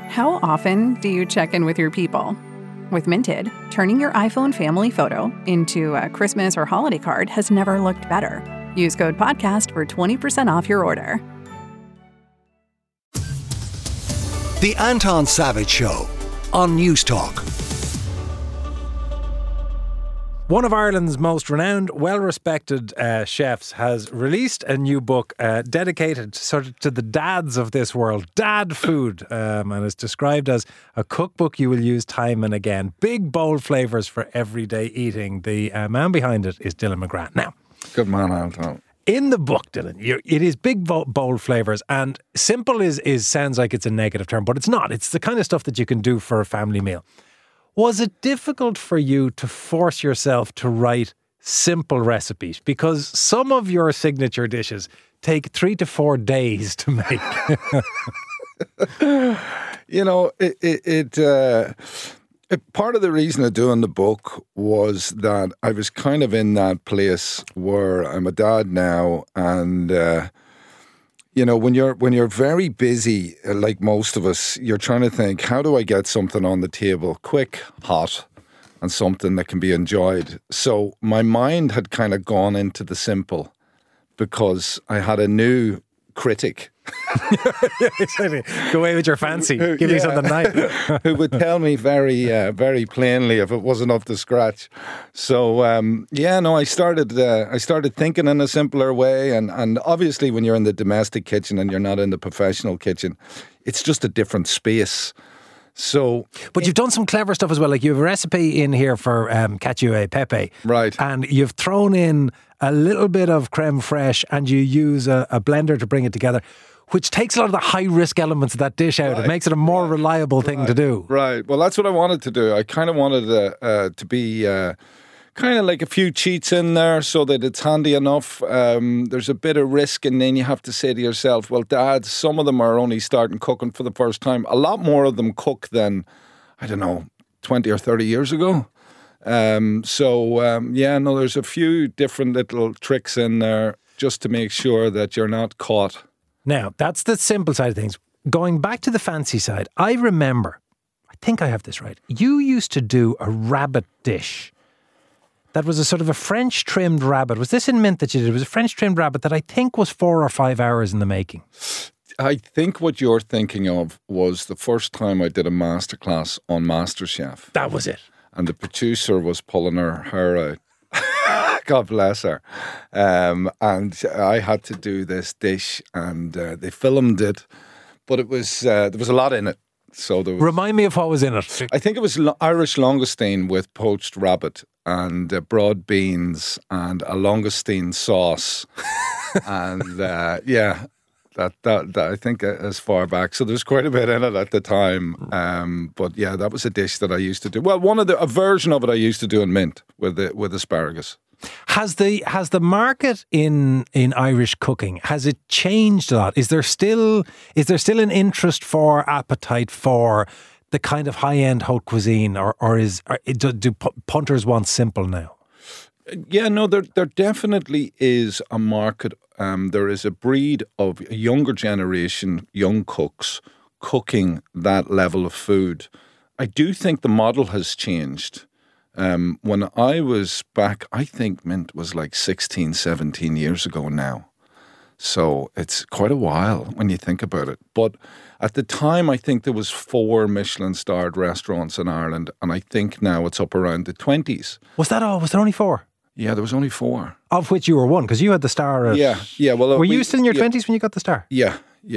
How often do you check in with your people? With Minted, turning your iPhone family photo into a Christmas or holiday card has never looked better. Use code PODCAST for 20% off your order. The Anton Savage Show on News Talk. One of Ireland's most renowned, well-respected chefs has released a new book dedicated sort of to the dads of this world, dad food, and it's described as a cookbook you will use time and again. Big, bold flavours for everyday eating. The man behind it is Dylan McGrath. Now, good man, Anton. In the book, Dylan, it is big, bold flavours, and simple is sounds like it's a negative term, but it's not. It's the kind of stuff that you can do for a family meal. Was it difficult for you to force yourself to write simple recipes? Because some of your signature dishes take 3 to 4 days to make. You know, part of the reason of doing the book was that I was kind of in that place where I'm a dad now, and you know, when you're very busy, like most of us, you're trying to think, how do I get something on the table quick, hot, and something that can be enjoyed? So my mind had kind of gone into the simple because I had a new critic. Exactly. Go away with your fancy. Give me something nice. Who would tell me very plainly if it wasn't up to scratch. So I started thinking in a simpler way, and obviously when you're in the domestic kitchen and you're not in the professional kitchen, it's just a different space. So, but you've done some clever stuff as well. Like you have a recipe in here for cacio e pepe, right? And you've thrown in a little bit of creme fraiche, and you use a blender to bring it together, which takes a lot of the high risk elements of that dish out. Right. It makes it a more reliable thing to do. Right. Well, that's what I wanted to do. I kind of wanted to be kind of like a few cheats in there so that it's handy enough. There's a bit of risk, and then you have to say to yourself, well, Dad, some of them are only starting cooking for the first time. A lot more of them cook than, I don't know, 20 or 30 years ago. There's a few different little tricks in there just to make sure that you're not caught. Now, that's the simple side of things. Going back to the fancy side, I remember, I think I have this right, you used to do a rabbit dish that was a sort of a French trimmed rabbit. Was this in Mint that you did? It was a French trimmed rabbit that I think was 4 or 5 hours in the making. I think what you're thinking of was the first time I did a masterclass on MasterChef. That was it. And the producer was pulling her hair out. God bless her. And I had to do this dish, and they filmed it, but it was there was a lot in it. So there was, remind me of what was in it. I think it was Irish langoustine with poached rabbit and broad beans and a langoustine sauce, and That I think as far back. So there's quite a bit in it at the time. But yeah, that was a dish that I used to do. Well, a version of it I used to do in Mint with asparagus. Has the market in Irish cooking, has it changed a lot? Is there still an interest for appetite for the kind of high end haute cuisine, or do punters want simple now? Yeah, no, there definitely is a market. There is a breed of a younger generation, young cooks, cooking that level of food. I do think the model has changed. When I was back, I think Mint was like 16, 17 years ago now. So it's quite a while when you think about it. But at the time, I think there was 4 Michelin-starred restaurants in Ireland, and I think now it's up around the 20s. Was that all? Was there only 4? Yeah, there was only 4. Of which you were one, because you had the star at... Yeah. Well, were you still in your 20s when you got the star? Yeah.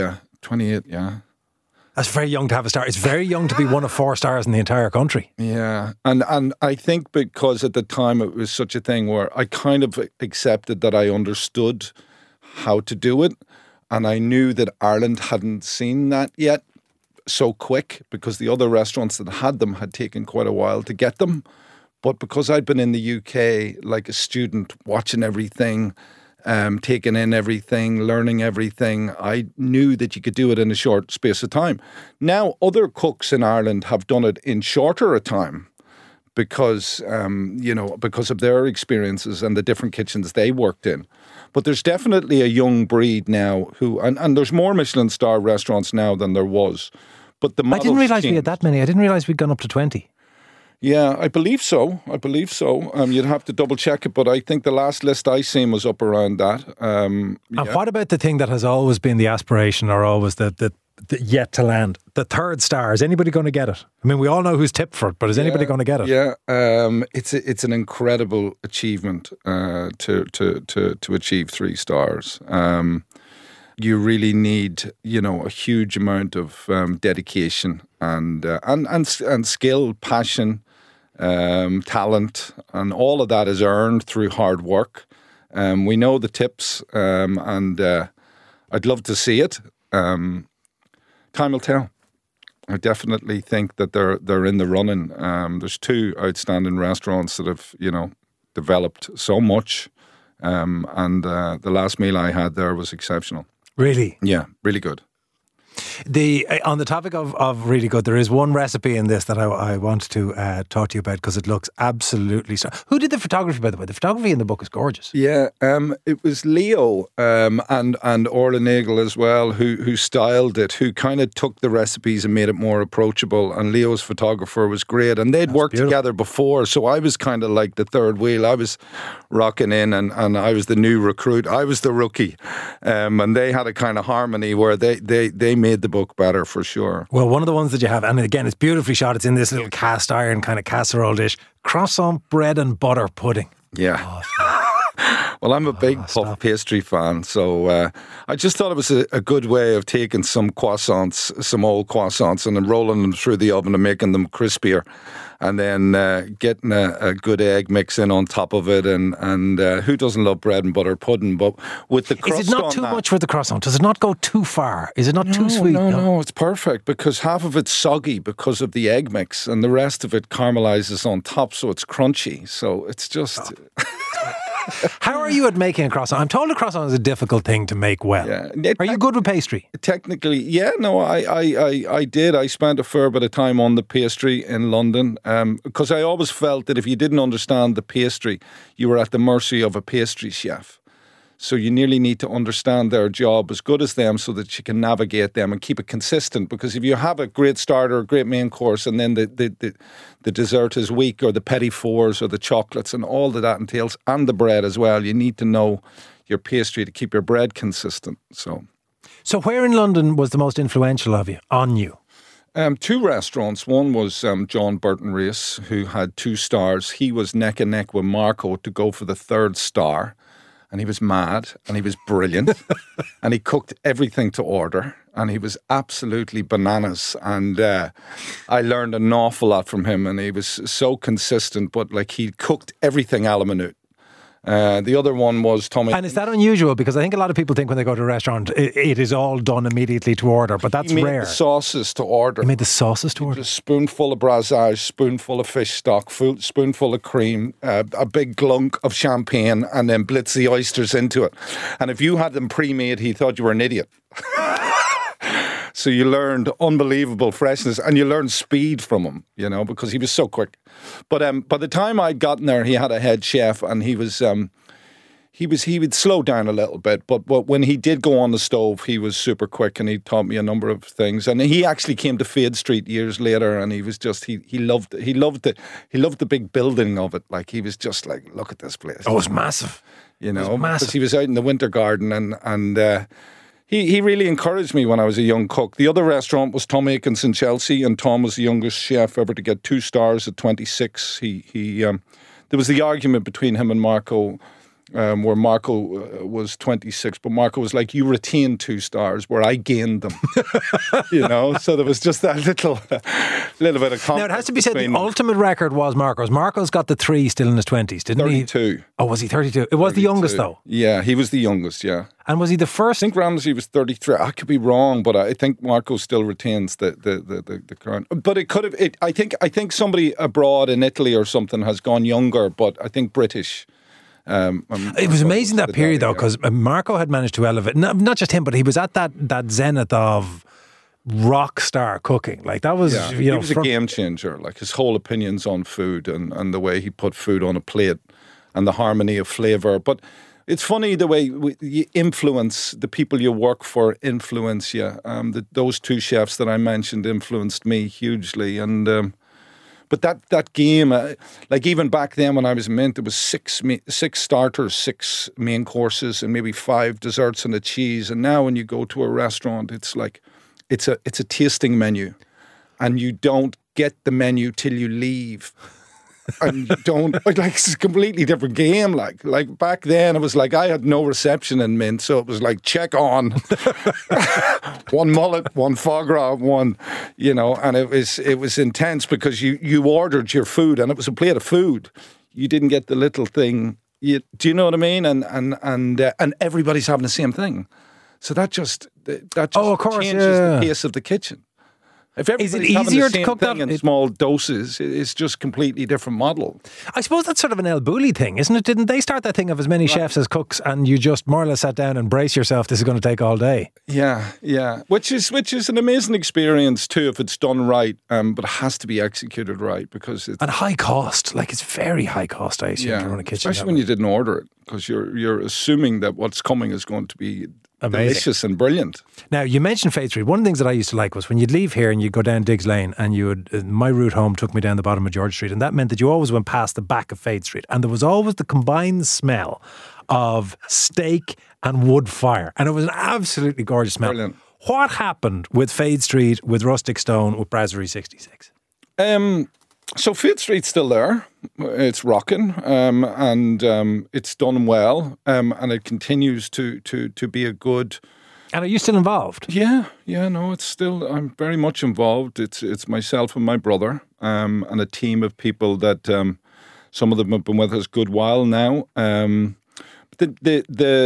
28, yeah. That's very young to have a star. It's very young to be one of 4 stars in the entire country. Yeah. And I think because at the time it was such a thing where I kind of accepted that I understood how to do it. And I knew that Ireland hadn't seen that yet so quick, because the other restaurants that had them had taken quite a while to get them. But because I'd been in the UK like a student, watching everything, taking in everything, learning everything, I knew that you could do it in a short space of time. Now, other cooks in Ireland have done it in shorter a time because of their experiences and the different kitchens they worked in. But there's definitely a young breed now and there's more Michelin star restaurants now than there was. But the I models didn't realise we changed. had that many. I didn't realise we'd gone up to 20. Yeah, I believe so. You'd have to double check it, but I think the last list I seen was up around that. And what about the thing that has always been the aspiration, or always the yet to land? The third star. Is anybody going to get it? I mean, we all know who's tipped for it, but is anybody going to get it? Yeah, it's an incredible achievement to achieve 3 stars. You really need, a huge amount of dedication and skill, passion, talent, and all of that is earned through hard work. We know the tips, and I'd love to see it. Time will tell. I definitely think that they're in the running. There's 2 outstanding restaurants that have, developed so much, and the last meal I had there was exceptional. Really? Yeah, really good. On the topic of really good, there is one recipe in this that I want to talk to you about, because it looks absolutely Who did the photography, by the way? The photography in the book is gorgeous. Yeah, it was Leo and Orla Nagel as well who styled it, who kind of took the recipes and made it more approachable. And Leo's photographer was great, and they'd worked together before, so I was kind of like the third wheel. I was rocking in, and I was the new recruit. I was the rookie, and they had a kind of harmony where they made the book better for sure. Well, one of the ones that you have, and again, it's beautifully shot. It's in this little cast iron kind of casserole dish. Croissant bread and butter pudding. Yeah. Well, I'm a big puff pastry fan, so I just thought it was a good way of taking some old croissants, and then rolling them through the oven and making them crispier, and then getting a good egg mix in on top of it, and who doesn't love bread and butter pudding? But with the crust, is it not too much with the croissant? Does it not go too far? Is it not too sweet? No, it's perfect, because half of it's soggy because of the egg mix, and the rest of it caramelizes on top, so it's crunchy. So it's just. How are you at making a croissant? I'm told a croissant is a difficult thing to make well. Yeah. Are you good with pastry? Technically, yeah. No, I did. I spent a fair bit of time on the pastry in London, because I always felt that if you didn't understand the pastry, you were at the mercy of a pastry chef. So you nearly need to understand their job as good as them, so that you can navigate them and keep it consistent. Because if you have a great starter, a great main course, and then the dessert is weak, or the petit fours, or the chocolates, and all that entails, and the bread as well, you need to know your pastry to keep your bread consistent. So where in London was the most influential on you? 2 restaurants. One was John Burton Race, who had 2 stars. He was neck and neck with Marco to go for the 3rd star. And he was mad, and he was brilliant, and he cooked everything to order, and he was absolutely bananas. And I learned an awful lot from him, and he was so consistent, but like he cooked everything a la minute. The other one was Tommy. And is that unusual? Because I think a lot of people think when they go to a restaurant, it is all done immediately to order, but that's rare. He made the sauces to order. He made the sauces to order? Just spoonful of brassage, spoonful of fish stock, spoonful of cream, a big glunk of champagne, and then blitz the oysters into it. And if you had them pre-made, he thought you were an idiot. So you learned unbelievable freshness, and you learned speed from him, because he was so quick. But by the time I'd gotten there, he had a head chef, and he would slow down a little bit. But when he did go on the stove, he was super quick, and he taught me a number of things. And he actually came to Fade Street years later, and he was just he loved the big building of it. Like, he was just like, look at this place. Oh, it was massive. Because he was out in the Winter Garden, and He really encouraged me when I was a young cook. The other restaurant was Tom Aikens in Chelsea, and Tom was the youngest chef ever to get 2 stars at 26. There was the argument between him and Marco, where Marco was 26, but Marco was like, you retained 2 stars, where I gained them. So there was just that little bit of conflict. Now, it has to be said, the ultimate record was Marco's. Marco's got the 3 still in his 20s, didn't 32. he? 32. Oh, was he 32? It was 32. The youngest, though. Yeah, he was the youngest, yeah. And was he the first? I think Ramsay was 33. I could be wrong, but I think Marco still retains the crown. But it could have. I think somebody abroad in Italy or something has gone younger, but I think British. It was amazing that period, though, because Marco had managed to elevate, not just him, but he was at that zenith of rock star cooking. Like, that was, he was a game changer. Like, his whole opinions on food and the way he put food on a plate and the harmony of flavour. But It's funny the way you influence the people you work for, influence you. Those two chefs that I mentioned influenced me hugely, and but that game, like even back then when I was in Mint, there was six starters, 6 main courses, and maybe 5 desserts and a cheese. And now when you go to a restaurant, it's like it's a tasting menu, and you don't get the menu till you leave. And you don't, like, it's a completely different game. Like back then, it was like I had no reception in Mint, so it was like check on, 1 mullet, 1 foie gras, 1, and it was intense because you ordered your food and it was a plate of food. You didn't get the little thing. Do you know what I mean? And everybody's having the same thing, so that just of course, changes the pace of the kitchen. If is it easier to cook that in small doses? It's just completely different model. I suppose that's sort of an El Bulli thing, isn't it? Didn't they start that thing of as many chefs as cooks, and you just more or less sat down and brace yourself? This is going to take all day. Yeah. Which is an amazing experience too if it's done right, but it has to be executed right because it's and high cost. Like it's very high cost. I assume to run a kitchen, especially when you didn't order it, because you're assuming that what's coming is going to be amazing. Delicious and brilliant. Now, you mentioned Fade Street. One of the things that I used to like was when you'd leave here and you'd go down Diggs Lane, and my route home took me down the bottom of George Street, and that meant that you always went past the back of Fade Street, and there was always the combined smell of steak and wood fire, and it was an absolutely gorgeous smell. Brilliant. What happened with Fade Street, with Rustic Stone, with Brasserie 66? So Fade Street's still there. It's rocking, and it's done well, and it continues to be a good. And are you still involved? Yeah, no, it's still. I'm very much involved. It's myself and my brother, and a team of people that some of them have been with us a good while now. The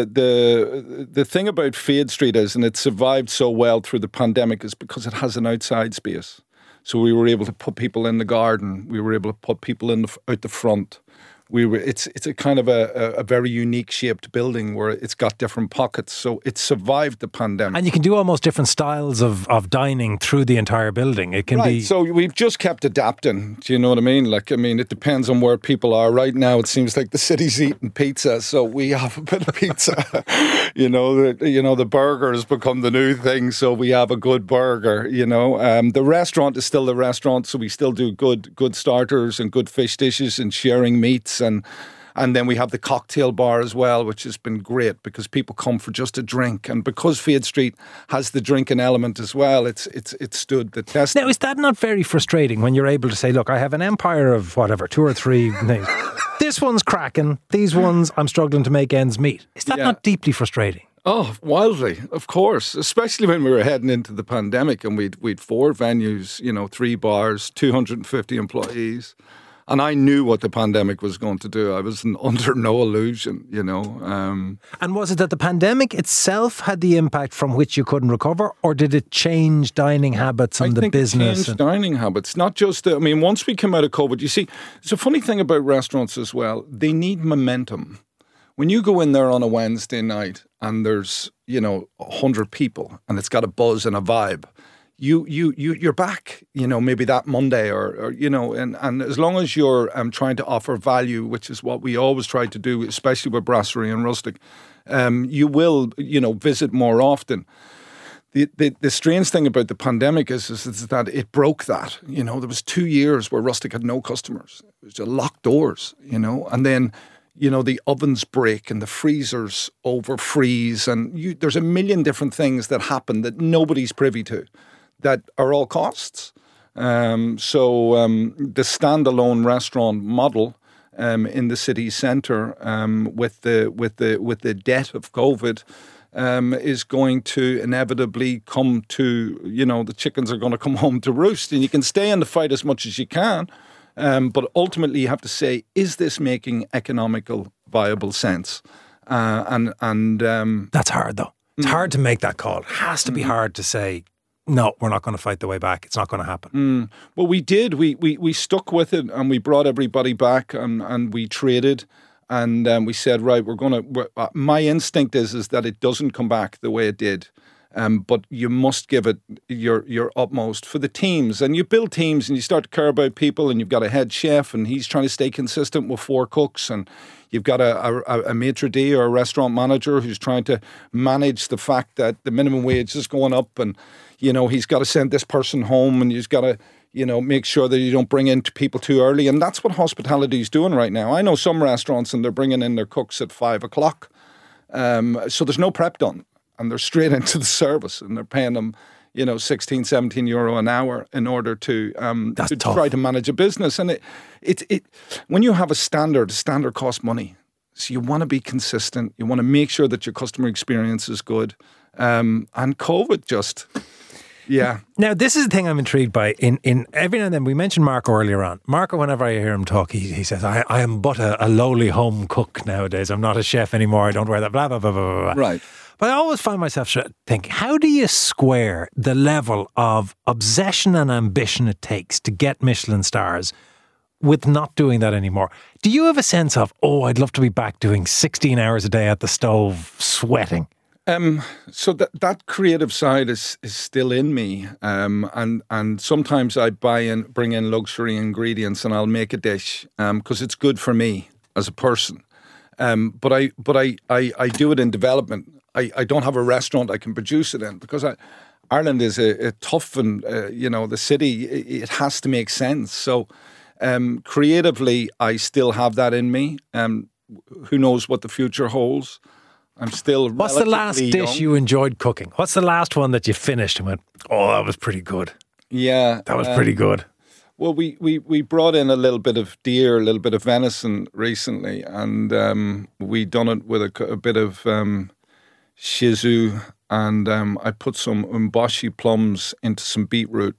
thing about Fade Street is, and it survived so well through the pandemic, is because it has an outside space. So we were able to put people in the garden. We were able to put people out the front. It's a kind of a very unique shaped building where it's got different pockets. So it survived the pandemic. And you can do almost different styles of dining through the entire building. It can be. So we've just kept adapting. Do you know what I mean? It depends on where people are. Right now, it seems like the city's eating pizza, so we have a bit of pizza. The burger has become the new thing, so we have a good burger. The restaurant is still the restaurant, so we still do good starters and good fish dishes and sharing meats. And then we have the cocktail bar as well, which has been great because people come for just a drink. And because Fade Street has the drinking element as well, it's stood the test. Now, is that not very frustrating when you're able to say, look, I have an empire of whatever, 2 or 3 things. This one's cracking. These ones I'm struggling to make ends meet. Is that not deeply frustrating? Oh, wildly, of course. Especially when we were heading into the pandemic and we'd 4 venues, 3 bars, 250 employees. And I knew what the pandemic was going to do. I was under no illusion, And was it that the pandemic itself had the impact from which you couldn't recover, or did it change dining habits and the business? I think it changed dining habits. Not just, once we came out of COVID, you see, it's a funny thing about restaurants as well. They need momentum. When you go in there on a Wednesday night and there's, 100 people and it's got a buzz and a vibe, you're back, maybe that Monday or and as long as you're trying to offer value, which is what we always try to do, especially with Brasserie and Rustic, you will, visit more often. The strange thing about the pandemic is that it broke that. There was 2 years where Rustic had no customers. It was just locked doors, and then the ovens break and the freezers over-freeze and there's a million different things that happen that nobody's privy to that are all costs. So the standalone restaurant model in the city centre with the debt of COVID is going to inevitably come to, the chickens are going to come home to roost, and you can stay in the fight as much as you can. But ultimately, you have to say, is this making economical viable sense? That's hard, though. It's hard to make that call. It has to be hard to say, no, we're not going to fight the way back. It's not going to happen. Well, we did. We stuck with it, and we brought everybody back, and we traded, and we said, right, we're going to. My instinct is that it doesn't come back the way it did. But you must give it your utmost for the teams. And you build teams and you start to care about people, and you've got a head chef and he's trying to stay consistent with 4 cooks, and you've got a maitre d' or a restaurant manager who's trying to manage the fact that the minimum wage is going up, and, he's got to send this person home, and he's got to, make sure that you don't bring in people too early. And that's what hospitality is doing right now. I know some restaurants and they're bringing in their cooks at 5 o'clock. So there's no prep done, and they're straight into the service, and they're paying them, 16, 17 euro an hour in order to try to manage a business. And it when you have a standard costs money. So you want to be consistent. You want to make sure that your customer experience is good. And COVID just... Yeah. Now, this is the thing I'm intrigued by. In every now and then, we mentioned Marco earlier on. Marco, whenever I hear him talk, he says, I am but a lowly home cook nowadays. I'm not a chef anymore. I don't wear that, blah, blah, blah, blah, blah. Right. But I always find myself thinking, how do you square the level of obsession and ambition it takes to get Michelin stars with not doing that anymore? Do you have a sense of, I'd love to be back doing 16 hours a day at the stove, sweating? So that creative side is still in me, and sometimes I bring in luxury ingredients, and I'll make a dish because it's good for me as a person. But I do it in development. I don't have a restaurant I can produce it in, because Ireland is a tough, and the city, it has to make sense. So creatively, I still have that in me. Who knows what the future holds? I'm still What's the last dish you enjoyed cooking? What's the last one that you finished and went, that was pretty good? Yeah. That was pretty good. Well, we brought in a little bit of deer, a little bit of venison recently, and we done it with a bit of shizu, and I put some umboshi plums into some beetroot,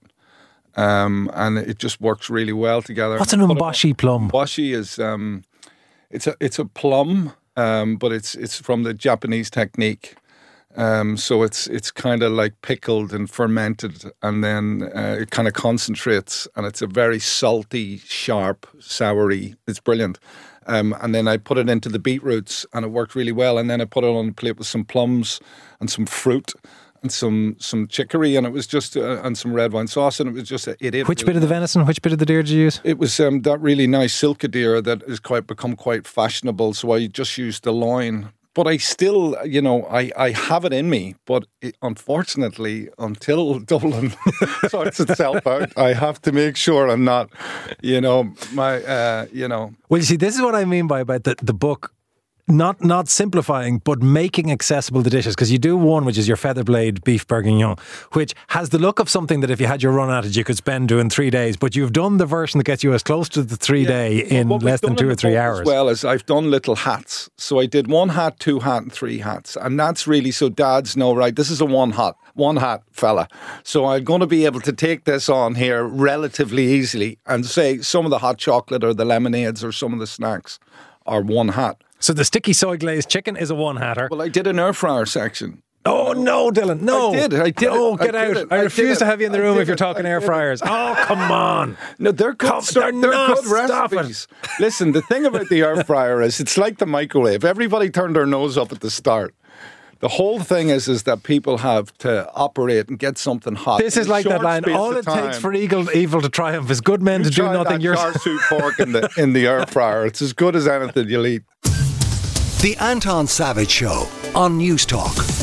and it just works really well together. What's an umboshi plum? Umboshi is it's a plum. But it's from the Japanese technique, so it's kind of like pickled and fermented, and then it kind of concentrates, and it's a very salty, sharp, soury. It's brilliant. And then I put it into the beetroots, and it worked really well. And then I put it on a plate with some plums and some fruit and some chicory, and it was just and some red wine sauce, and it was just Which bit of the venison, which bit of the deer did you use? It was that really nice silke deer that has become quite fashionable, so I just used the loin. But I still, I have it in me, but unfortunately, until Dublin sorts itself out, I have to make sure I'm not, Well, you see, this is what I mean by about the book. Not simplifying, but making accessible the dishes. Because you do one, which is your feather blade beef bourguignon, which has the look of something that if you had your run at it, you could spend doing 3 days. But you've done the version that gets you as close to the 3 day in less than 2 or 3 hours. As well as I've done little hats. So I did 1 hat, 2 hat, and 3 hats. And that's really so dads know, right, this is a one hat fella. So I'm going to be able to take this on here relatively easily and say some of the hot chocolate or the lemonades or some of the snacks are 1 hat. So the sticky soy glazed chicken is a 1-hatter. Well, I did an air fryer section. Oh, no, Dylan, no. I did. Oh, get out. I refuse to have you in the room if you're talking air fryers. Oh, come on. No, they're good. They're good recipes. Listen, the thing about the air fryer is it's like the microwave. Everybody turned their nose up at the start. The whole thing is that people have to operate and get something hot. This is like that line. All it takes for evil to triumph is good men to do nothing. You're char siu pork in the air fryer. It's as good as anything you'll eat. The Anton Savage Show on News Talk.